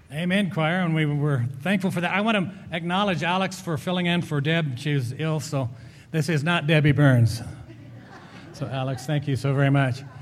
Amen, choir, and we were thankful for that. I want to acknowledge Alex for filling in for Deb. She was ill, so this is not Debbie Burns. So, Alex, thank you so very much.